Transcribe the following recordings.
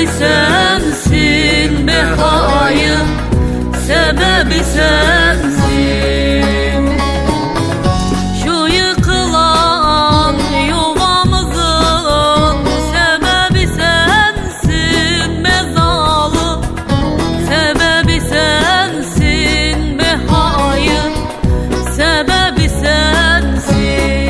Sebebi sensin be hain, sebebi sensin. Şu yıkılan yuvamızın sebebi sensin be zalim, sebebi sensin be hain, sebebi sensin.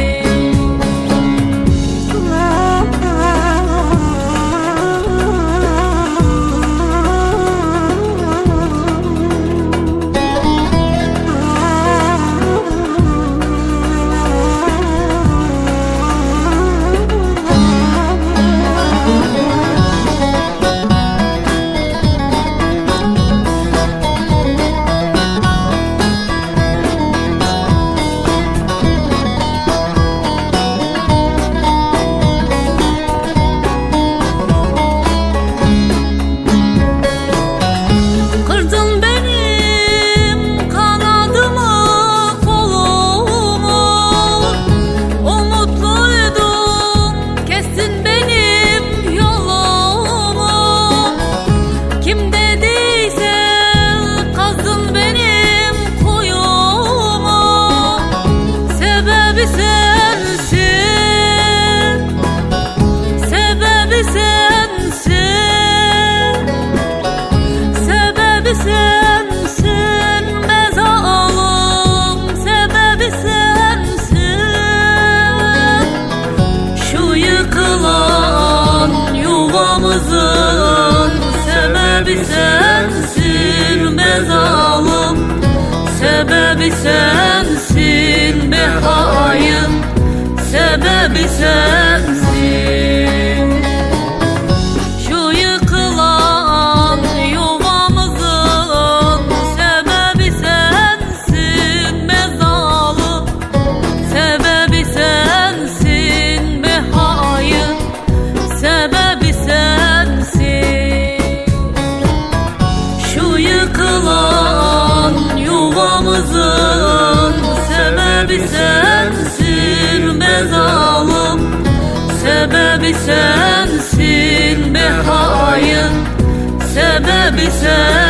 Sebebi sensin be zalim, sebebi sensin be hain, sebebi sensin. Şu yıkılan yuvamızın sebebi sensin be zalim, sebebi sensin be hain, sebebi sensin. Yıkılan yuvamızın sebebi sensin be zalim, sebebi sensin be hain, sebebi sensin.